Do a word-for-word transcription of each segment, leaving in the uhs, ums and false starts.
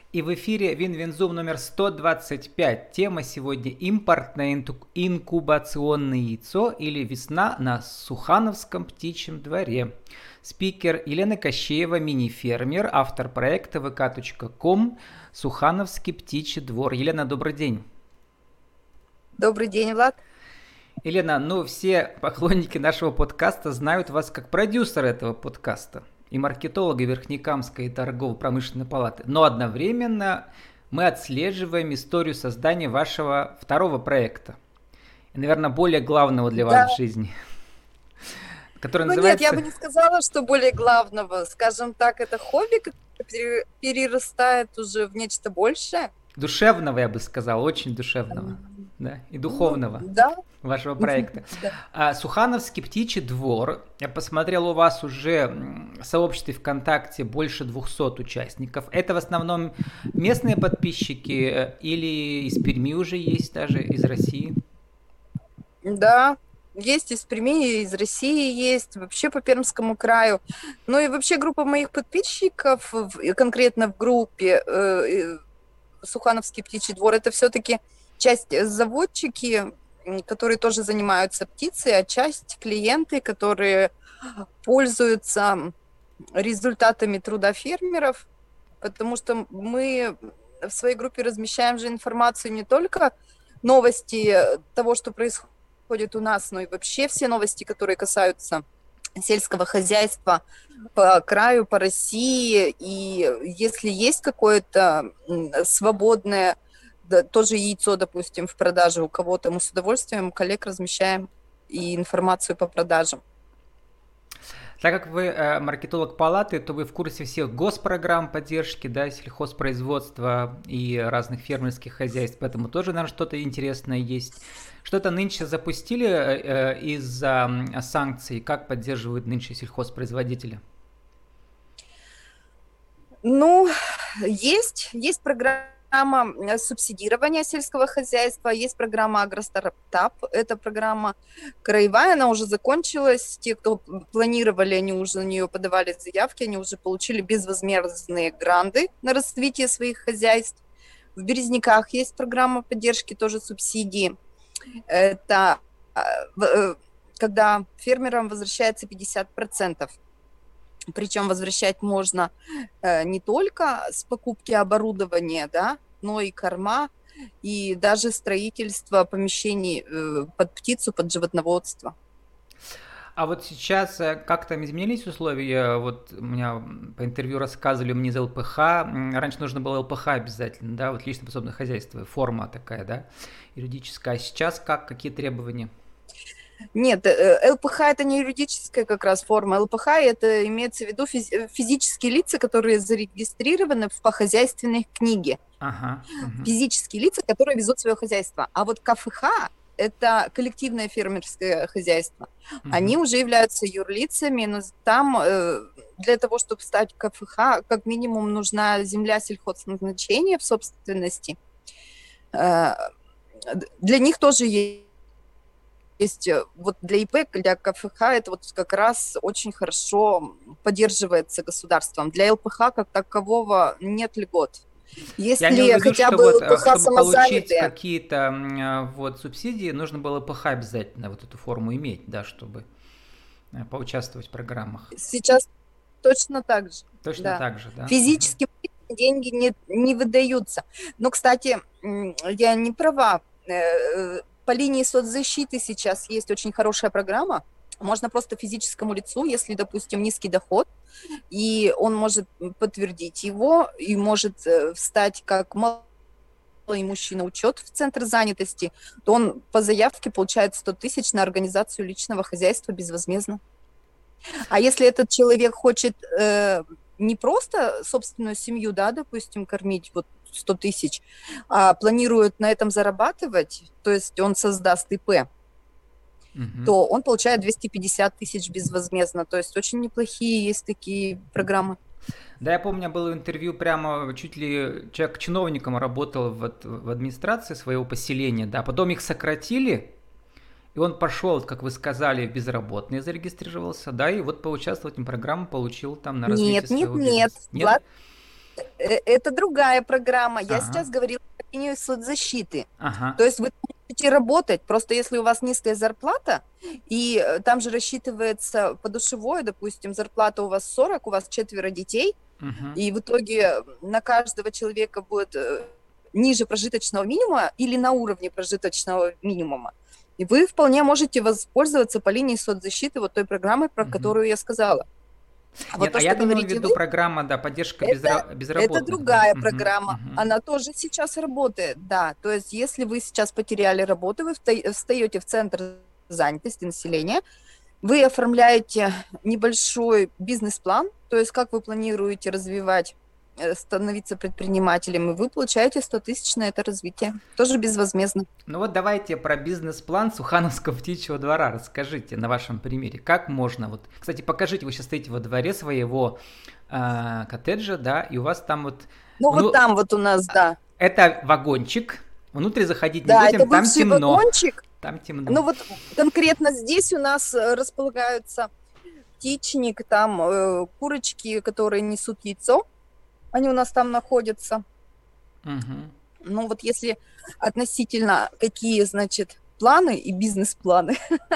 И в эфире Винвинзум номер сто двадцать пять. Тема сегодня импортное инкубационное яйцо или весна на Сухановском птичьем дворе. Спикер Елена Кощеева, мини-фермер, автор проекта вэ ка точка ком «Сухановский птичий двор». Елена, добрый день. Добрый день, Влад. Елена, ну все поклонники нашего подкаста знают вас как продюсера этого подкаста и маркетолога Верхнекамской торгово-промышленной палаты. Но одновременно мы отслеживаем историю создания вашего второго проекта. И, наверное, более главного для Да. вас в жизни. Который ну называется... нет, я бы не сказала, что более главного. Скажем так, это хобби, которое перерастает уже в нечто большее. Душевного, я бы сказал, очень душевного. Да, и духовного. Ну, да. Вашего проекта. Да. А, Сухановский птичий двор. Я посмотрел, у вас уже в сообществе ВКонтакте больше двухсот участников. Это в основном местные подписчики или из Перми уже есть даже, из России? Да, есть из Перми, из России есть, вообще по Пермскому краю. Ну и вообще группа моих подписчиков, конкретно в группе э, Сухановский птичий двор, это все-таки часть заводчики, которые тоже занимаются птицей, а часть клиенты, которые пользуются результатами труда фермеров, потому что мы в своей группе размещаем же информацию не только новости того, что происходит у нас, но и вообще все новости, которые касаются сельского хозяйства по краю, по России. И если есть какое-то свободное да, тоже яйцо, допустим, в продаже у кого-то, мы с удовольствием коллег размещаем и информацию по продажам. Так как вы э, маркетолог палаты, то вы в курсе всех госпрограмм поддержки, да, сельхозпроизводства и разных фермерских хозяйств, поэтому тоже, наверное, что-то интересное есть. Что-то нынче запустили э, из-за санкций, как поддерживают нынче сельхозпроизводители? Ну, есть, есть программа субсидирования сельского хозяйства, есть программа Агростартап, это программа краевая, она уже закончилась, те, кто планировали, они уже на нее подавали заявки, они уже получили безвозмездные гранты на развитие своих хозяйств. В Березняках есть программа поддержки, тоже субсидии, это когда фермерам возвращается пятьдесят процентов. Причем возвращать можно э, не только с покупки оборудования, да, но и корма, и даже строительство помещений э, под птицу, под животноводство. А вот сейчас как там изменились условия? Вот у меня по интервью рассказывали, мне за эл пэ ха. Раньше нужно было эл пэ ха обязательно, да, вот лично подсобное хозяйство, форма такая, да, юридическая. А сейчас как, какие требования? Нет, эл пэ ха это не юридическая как раз форма. эл пэ ха это имеется в виду физические лица, которые зарегистрированы по хозяйственной книге. Ага, угу. Физические лица, которые везут свое хозяйство. А вот ка эф ха это коллективное фермерское хозяйство. Угу. Они уже являются юрлицами, но там для того, чтобы стать ка эф ха, как минимум нужна земля сельхозназначения в собственности. Для них тоже есть. Есть вот для и пэ, для ка эф ха это вот как раз очень хорошо поддерживается государством. Для эл пэ ха как такового нет льгот. Если Я не хотя что бы вот, эл пэ ха чтобы получить самозанятые, какие-то вот субсидии, нужно было эл пэ ха обязательно вот эту форму иметь, да, чтобы поучаствовать в программах. Сейчас точно так же. Точно да. так же, да? Физически угу. деньги не, не выдаются. Но, кстати, я не права. По линии соцзащиты сейчас есть очень хорошая программа. Можно просто физическому лицу, если, допустим, низкий доход, и он может подтвердить его, и может встать как малоимущий на учет в центр занятости, то он по заявке получает сто тысяч на организацию личного хозяйства безвозмездно. А если этот человек хочет э, не просто собственную семью, да, допустим, кормить, вот сто тысяч, а планирует на этом зарабатывать, то есть он создаст и пэ, угу. то он получает двести пятьдесят тысяч безвозмездно. То есть очень неплохие есть такие программы. Да, я помню, было интервью прямо чуть ли человек чиновником работал в, в администрации своего поселения, да, потом их сократили, и он пошел, как вы сказали, в безработные зарегистрировался, да, и вот поучаствовал в этой программе, получил там на развитие нет, своего нет, бизнеса. Нет, нет, Э, Это другая программа. Я Ага, сейчас говорила про линию соцзащиты. ага. То есть вы можете работать, просто если у вас низкая зарплата, и э, там же рассчитывается подушевое, допустим, зарплата у вас сорок, у вас четверо детей, Мгм. и в итоге на каждого человека будет э, ниже прожиточного минимума или на уровне прожиточного минимума. И вы вполне можете воспользоваться по линии соцзащиты вот той программой, про Мгм. которую я сказала. А вот Нет, то, а я что имею в говорите вы, виду программа, да, поддержка это, безра- это безработных, да. другая Мгм, программа. мгм. Она тоже сейчас работает, да. То есть если вы сейчас потеряли работу, вы вста- встаете в центр занятости населения, вы оформляете небольшой бизнес-план, то есть как вы планируете развивать, э, становиться предпринимателем, и вы получаете сто тысяч на это развитие. Тоже безвозмездно. Ну вот давайте про бизнес-план Сухановского птичьего двора расскажите на вашем примере. Как можно вот... Кстати, покажите, вы сейчас стоите во дворе своего э, коттеджа, да, и у вас там вот... Ну вот Ну, там вот у нас, да. это вагончик. Внутрь заходить не Да, это будем, там бывший темно. вагончик. Там темно. Ну вот конкретно здесь у нас э, располагаются птичник, там э, курочки, которые несут яйцо. Они у нас там находятся. Мгм. Ну вот если относительно какие, значит, планы и бизнес-планы.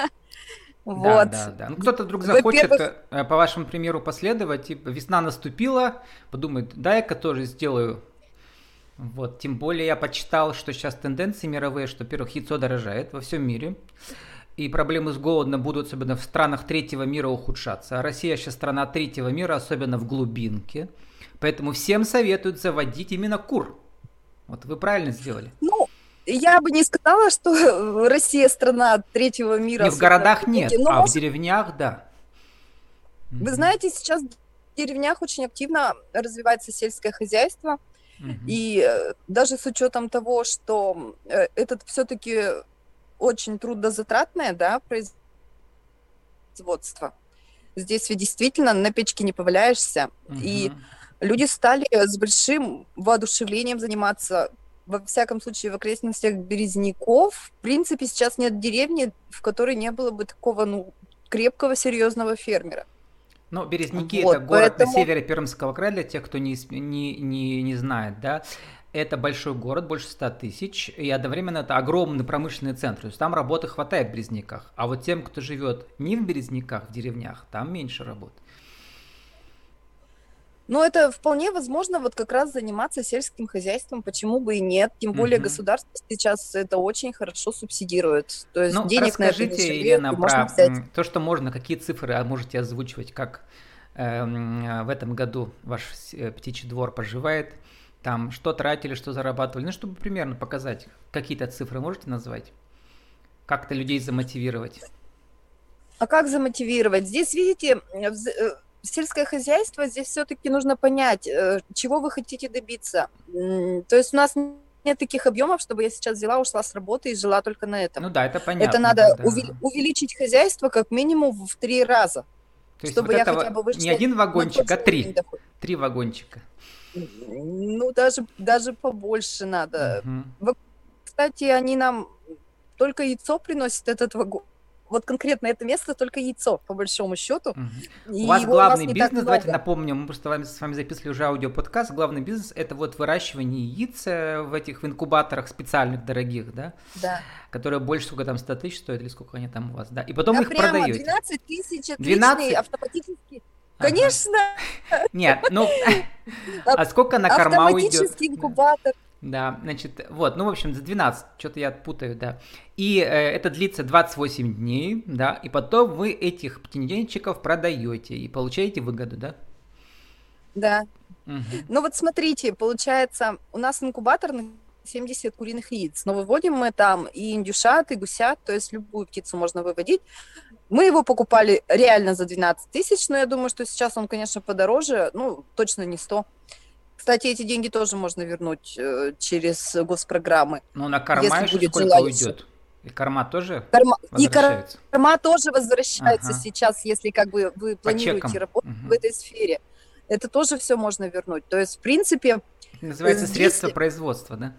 Да, Вот. да, да. Ну, кто-то вдруг захочет, Во-первых, э, по вашему примеру, последовать, типа, весна наступила, подумает, дай-ка тоже сделаю. Вот, тем более я почитал, что сейчас тенденции мировые, что, во-первых, яйцо дорожает во всем мире, и проблемы с голодом будут, особенно в странах третьего мира, ухудшаться. А Россия сейчас страна третьего мира, особенно в глубинке. Поэтому всем советуют заводить именно кур. Вот вы правильно сделали. ну, я бы не сказала, что Россия страна третьего мира, Не в особенно в городах глубинке, нет, но а в может. деревнях да. Вы Мгм, знаете, сейчас в деревнях очень активно развивается сельское хозяйство, мгм. и э, даже с учетом того, что э, это все-таки очень трудозатратное, да, производство. Здесь ведь действительно на печке не поваляешься, и Мгм. люди стали с большим воодушевлением заниматься. Во всяком случае, в окрестностях Березняков, в принципе, сейчас нет деревни, в которой не было бы такого, ну, крепкого, серьезного фермера. Ну, Березники это Вот, город на поэтому севере Пермского края, для тех, кто не, ис- не, не, не знает, да. Это большой город, больше ста тысяч, и одновременно это огромный промышленный центр. То есть там работы хватает в Березниках. А вот тем, кто живет не в Березниках, в деревнях, там меньше работы. ну, это вполне возможно вот как раз заниматься сельским хозяйством, почему бы и нет. Тем более Мгм. государство сейчас это очень хорошо субсидирует. То есть Ну, денег на это не расскажите, жалеют, Елена, и можно про взять. м, то, что можно, какие цифры а, можете озвучивать, как эм, э, в этом году ваш с- э, птичий двор поживает, там, что тратили, что зарабатывали, ну, чтобы примерно показать, какие-то цифры можете назвать, как-то людей замотивировать. А как замотивировать? Здесь, видите, э, вз- э, сельское хозяйство, здесь все-таки нужно понять, э, чего вы хотите добиться. М, То есть у нас нет таких объемов, чтобы я сейчас взяла, ушла с работы и жила только на этом. Ну да, это Это понятно надо тогда. уве- Ага. увеличить хозяйство как минимум в три раза, То есть вот чтобы я хотя это бы не вышла один на тот вагончик, а же уровень три. дохода. Три вагончика. Ну, даже, даже побольше надо. Мгм. Во- Кстати, они нам только яйцо приносят этот вагон. Вот конкретно это место только яйцо, по большому счету. Мгм. И У вас его у нас главный не так бизнес, давайте много. напомним, мы просто вами- с вами записывали уже аудиоподкаст, главный бизнес это вот выращивание яиц э, в этих в инкубаторах специальных, дорогих, да, Да. которые больше, сколько там, ста тысяч стоят, или сколько они там у вас, да, и потом Да их прямо продаете. двенадцать тысяч отличный двенадцать? автоматический. Ага. Конечно, Нет, ну, ав- а сколько на корма уйдет? автоматический Да. инкубатор. Да, значит, вот, ну, в общем, за двенадцать, что-то я путаю, да. И э, это длится двадцать восемь дней, да, и потом вы этих птенчиков продаете и получаете выгоду, да? Да. Мгм. Ну вот смотрите, получается, у нас инкубатор на семьдесят куриных яиц, но выводим мы там и индюшат, и гусят, то есть любую птицу можно выводить. Мы его покупали реально за двенадцать тысяч, но я думаю, что сейчас он, конечно, подороже, ну, точно не сто. Кстати, эти деньги тоже можно вернуть э, через госпрограммы, Ну, на корма если еще будет сколько желающих. уйдет? И корма тоже Корма- И возвращаются? корма тоже возвращается Ага, сейчас, если как бы вы по планируете чекам. работать в Мгм. этой сфере. Это тоже все можно вернуть. То есть, в принципе, Это э, называется здесь, средство производства, да?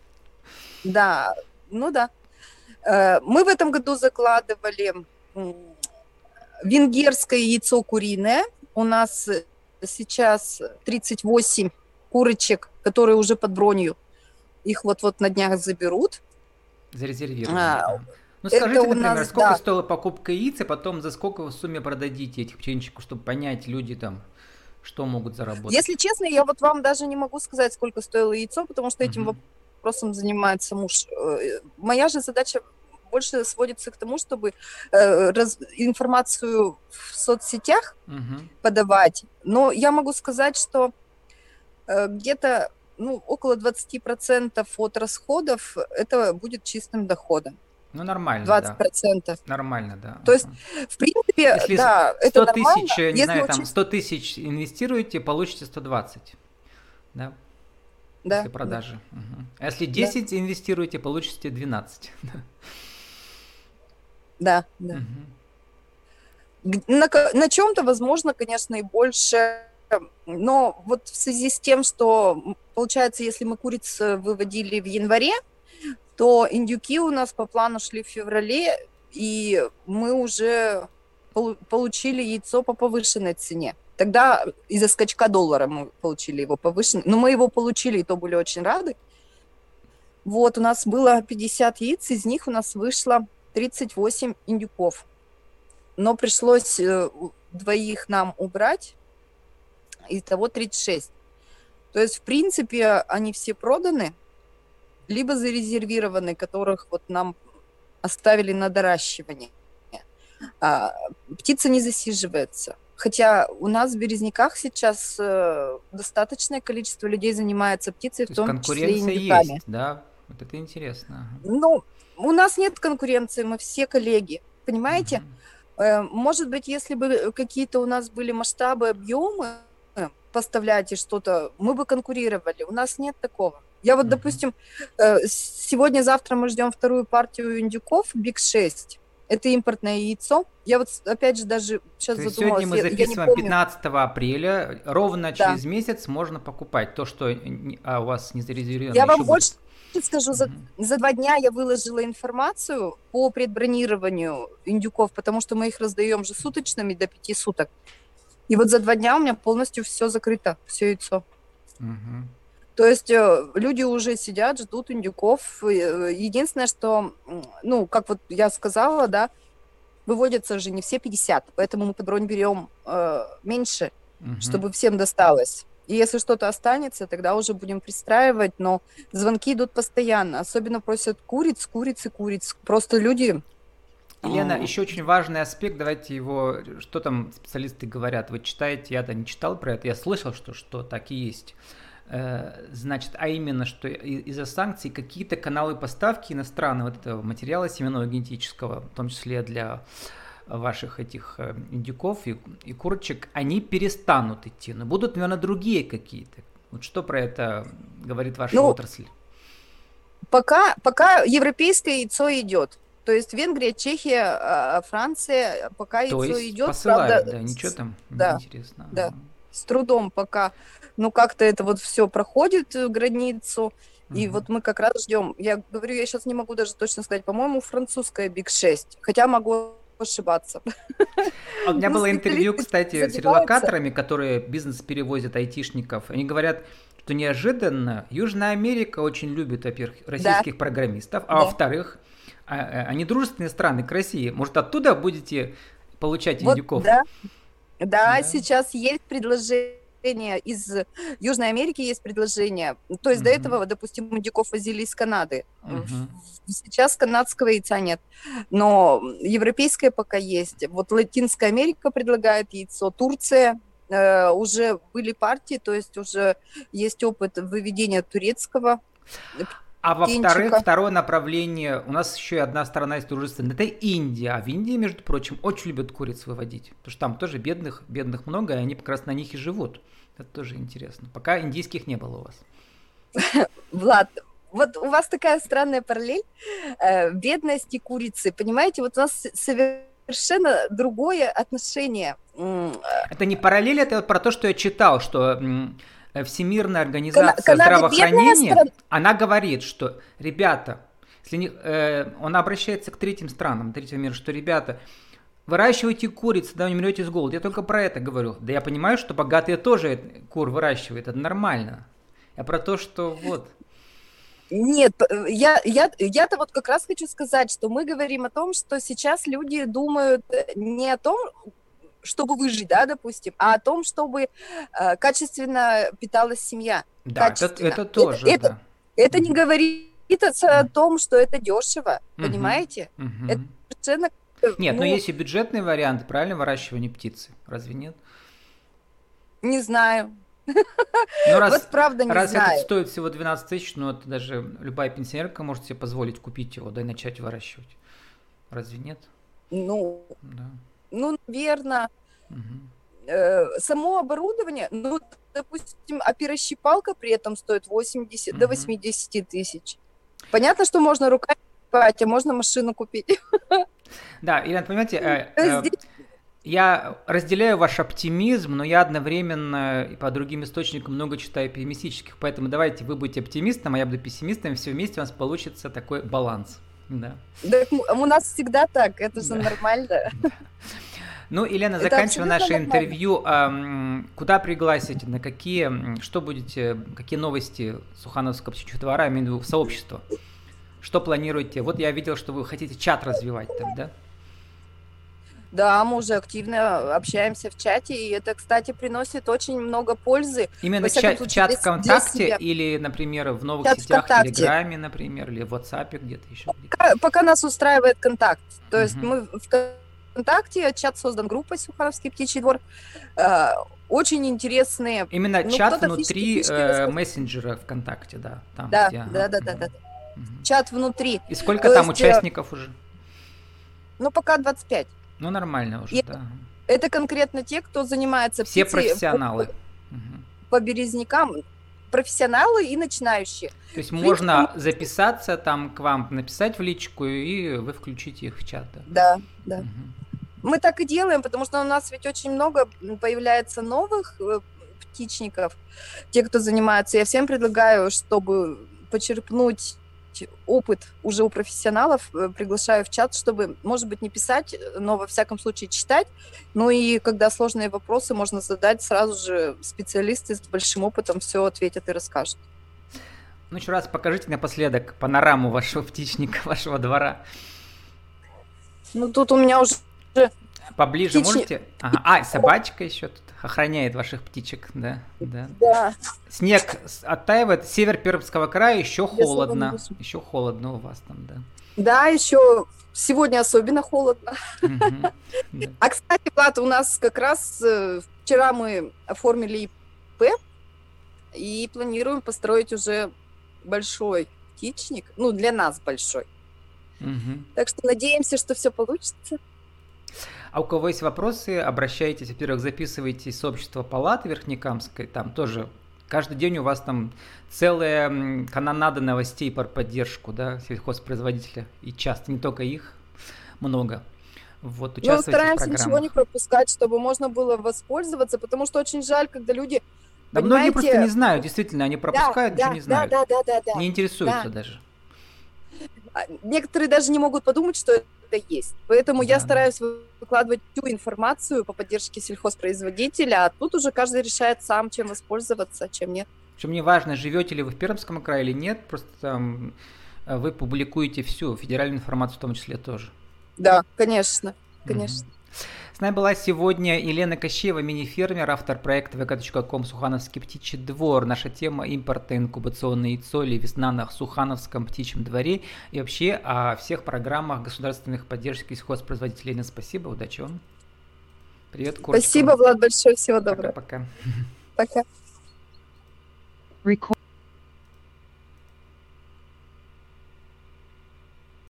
да, ну да. Э, Мы в этом году закладывали м, венгерское яйцо куриное. У нас э, сейчас тридцать восемь курочек, которые уже под бронью. Их вот-вот на днях заберут. Зарезервированы. А, Ну, это скажите, у например, нас, сколько да. стоила покупка яиц, и потом за сколько вы в сумме продадите этих птенчиков, чтобы понять люди там, что могут заработать? Если честно, я вот вам даже не могу сказать, сколько стоило яйцо, потому что этим Мгм. вопросом занимается муж. Э, Моя же задача больше сводится к тому, чтобы э, раз- информацию в соцсетях Мгм. подавать. Но я могу сказать, что э, где-то ну, около двадцать процентов от расходов это будет чистым доходом. Ну, нормально, двадцать да. процентов. Нормально, да. То есть, Ага. в принципе, Если с- да, это сто нормально, тысяч, э, не если знаю, там учесть... сто тысяч инвестируете, получите сто двадцать, да, после Да, да, продажи. Мгм. А если да, десять инвестируете, получите двенадцать. да, да. Мгм. Г- На, ка- на чем-то, возможно, конечно, и больше. Но вот в связи с тем, что, м, получается, если мы куриц э, выводили в январе, то индюки у нас по плану шли в феврале, и мы уже полу- получили яйцо по повышенной цене. Тогда из-за скачка доллара мы получили его повышенный. Но мы его получили, и то были очень рады. Вот, у нас было пятьдесят яиц, из них у нас вышло тридцать восемь индюков. Но пришлось э, у- двоих нам убрать, итого тридцать шесть. То есть, в принципе, они все проданы, либо зарезервированы, которых вот нам оставили на доращивание. А, птица не засиживается. Хотя у нас в Березняках сейчас э, достаточное количество людей занимается птицей, То в есть том числе и конкуренция индюками. есть, да? Вот это интересно. Ага. Ну, у нас нет конкуренции, мы все коллеги, понимаете? Мгм. Э, Может быть, если бы какие-то у нас были масштабы, объемы э, поставлять и что-то, мы бы конкурировали. У нас нет такого. Я вот, Мгм. допустим, э, сегодня-завтра мы ждем вторую партию индюков Биг шесть. Это импортное яйцо. Я вот, опять же, даже сейчас То есть сегодня задумалась, мы я, я не записываем помню. пятнадцатого апреля, ровно Да. через месяц можно покупать то, что не- а, у вас не зарезервировано, Я еще вам будет. больше скажу, за, Мгм. за два дня я выложила информацию по предбронированию индюков, потому что мы их раздаем же суточными до пяти суток. И вот за два дня у меня полностью все закрыто, все яйцо. Мгм. То есть э, люди уже сидят, ждут индюков. И, э, Единственное, что, м, ну, как вот я сказала, да, выводятся же не все пятьдесят, поэтому мы под бронь берем э, меньше, Мгм. чтобы всем досталось. И если что-то останется, тогда уже будем пристраивать, но звонки идут постоянно. Особенно просят куриц, куриц и куриц. Просто люди... Елена, м, еще очень важный аспект, давайте его, что там специалисты говорят, вы читаете, я-то не читал про это, я слышал, что, что так и есть. Э, Значит, а именно, что и- из-за санкций какие-то каналы поставки иностранного вот этого материала семенного генетического, в том числе для ваших этих э, индюков и, и курочек, они перестанут идти, но будут, наверное, другие какие-то. Вот что про это говорит ваша Ну, отрасль? пока, пока европейское яйцо идет. То есть Венгрия, Чехия, а, Франция, пока То яйцо есть идет, правда, посылают, да, ничего с- там, да, интересно. да, Ага. с трудом пока, ну, как-то это вот все проходит э, границу, и Мгм. вот мы как раз ждем. Я говорю, я сейчас не могу даже точно сказать, по-моему, французская Биг шесть, хотя могу ошибаться. А у меня Ну, было интервью, специалисты кстати, с забиваются. релокаторами, которые бизнес перевозят айтишников. Они говорят, что неожиданно Южная Америка очень любит, во-первых, Да, российских программистов, а да. во-вторых, а, а, они дружественные страны к России. Может, оттуда будете получать Вот, индюков? да, да, Да. сейчас есть предложение из Южной Америки, есть предложение. То есть до Мгм. этого, допустим, индюков возили из Канады. Мгм. Сейчас канадского яйца нет, но европейское пока есть. Вот Латинская Америка предлагает яйцо, Турция, э, уже были партии, то есть уже есть опыт выведения турецкого А во-вторых, птенчика. второе направление, у нас еще и одна сторона есть дружественная, это Индия. А в Индии, между прочим, очень любят куриц выводить. Потому что там тоже бедных, бедных много, и они как раз на них и живут. Это тоже интересно. Пока индийских не было у вас. Влад, вот у вас такая странная параллель э, бедности курицы, понимаете, вот у нас совершенно другое отношение. М, Это не параллель, это вот про то, что я читал, что м, Всемирная Кана- организация Канада бедная здравоохранения, страна. она говорит, что, ребята, если не, э, он обращается к третьим странам, третьего мира, что, ребята, выращивайте куриц, да, не умрете с голода. Я только про это говорю. Да я понимаю, что богатые тоже кур выращивают, это нормально. А про то, что вот... Нет, я, я, я-то вот как раз хочу сказать, что мы говорим о том, что сейчас люди думают не о том, чтобы выжить, да, допустим, а о том, чтобы э, качественно питалась семья. Да, это, это тоже, это, да. Это, это не говорит о том, что это дешево, Угу. понимаете? Угу. Это совершенно... Нет, ну, но есть и бюджетный вариант, правильно, выращивания птицы, разве нет? Не знаю. Ну, раз, вот правда не раз знаю. этот стоит всего двенадцать тысяч, ну, это даже любая пенсионерка может себе позволить купить его, да, и начать выращивать. Разве нет? Ну, да. ну наверное. Угу. Э, само оборудование, ну, допустим, оперощипалка при этом стоит восемьдесят угу. до восьмидесяти тысяч. Понятно, что можно руками покупать, а можно машину купить. Да, Елена, понимаете, э, э, я разделяю ваш оптимизм, но я одновременно и по другим источникам много читаю пессимистических, поэтому давайте вы будете оптимистом, а я буду пессимистом, и все вместе у нас получится такой баланс. Да. Да, у нас всегда так, это же да. нормально. Да. Ну, Елена, заканчивая наше нормально. интервью, куда пригласите, на какие, что будете, какие новости Сухановского птичьего двора, имею в виду сообщества? Что планируете? Вот я видел, что вы хотите чат развивать там, да? Да, мы уже активно общаемся в чате, и это, кстати, приносит очень много пользы. Именно чат, случае, чат ВКонтакте или, например, в новых чат сетях, в Телеграме, например, или в WhatsApp где-то еще? Пока, пока нас устраивает контакт. То есть угу. мы в ВКонтакте, чат создан группой Сухановский птичий двор. Э, очень интересные... Именно ну, чат внутри э, мессенджера ВКонтакте, да? Там, да, где, да, ага, да, угу. да, да. Угу. Чат внутри. И сколько То там есть, участников уже? Ну, пока двадцать пять. Ну, нормально уже, и да. Это конкретно те, кто занимается все профессионалы по, угу. по березнякам, профессионалы и начинающие. То есть Флик, можно он... записаться там к вам, написать в личку, и вы включите их в чат. Да, да. да. Угу. Мы так и делаем, потому что у нас ведь очень много появляется новых птичников, те, кто занимается. Я всем предлагаю, чтобы почерпнуть опыт уже у профессионалов, приглашаю в чат, чтобы, может быть, не писать, но во всяком случае читать. Ну и когда сложные вопросы можно задать, сразу же специалисты с большим опытом все ответят и расскажут. Ну, еще раз покажите напоследок панораму вашего птичника, вашего двора. Ну, тут у меня уже... Поближе Птични... можете? Ага. А, собачка еще тут охраняет ваших птичек, да, да. Да. Снег оттаивает. Север Пермского края еще холодно. Еще холодно у вас там, да. Да, еще сегодня особенно холодно. А, кстати, Влад, у нас как раз вчера мы оформили И П и планируем построить уже большой птичник. Ну, для нас большой. Так что надеемся, что все получится. А у кого есть вопросы, обращайтесь, во-первых, записывайтесь в сообщество Палаты Верхнекамской, там тоже каждый день у вас там целая канонада новостей про поддержку, да, сельхозпроизводителя, и часто не только их, много. Вот, участвуйте в программах. Мы стараемся ничего не пропускать, чтобы можно было воспользоваться, потому что очень жаль, когда люди, да, многие просто не знают, действительно, они пропускают, да, ничего да, не знают, да, да, да, да, не интересуются да. даже. Некоторые даже не могут подумать, что это есть. Поэтому да. я стараюсь выкладывать всю информацию по поддержке сельхозпроизводителя, а тут уже каждый решает сам, чем воспользоваться, чем нет. Причем не важно, живете ли вы в Пермском крае или нет, просто там вы публикуете всю федеральную информацию в том числе тоже. Да, конечно, конечно. Угу. С нами была сегодня Елена Кощеева, мини-фермер, автор проекта вэ ка точка ком «Сухановский птичий двор». Наша тема – импортно-инкубационное яйцо или весна на Сухановском птичьем дворе. И вообще о всех программах государственных поддержки сельхозпроизводителей. Елена, спасибо, удачи вам. Привет, Курочка. Спасибо, Влад, большое, всего доброго. Пока-пока. Пока.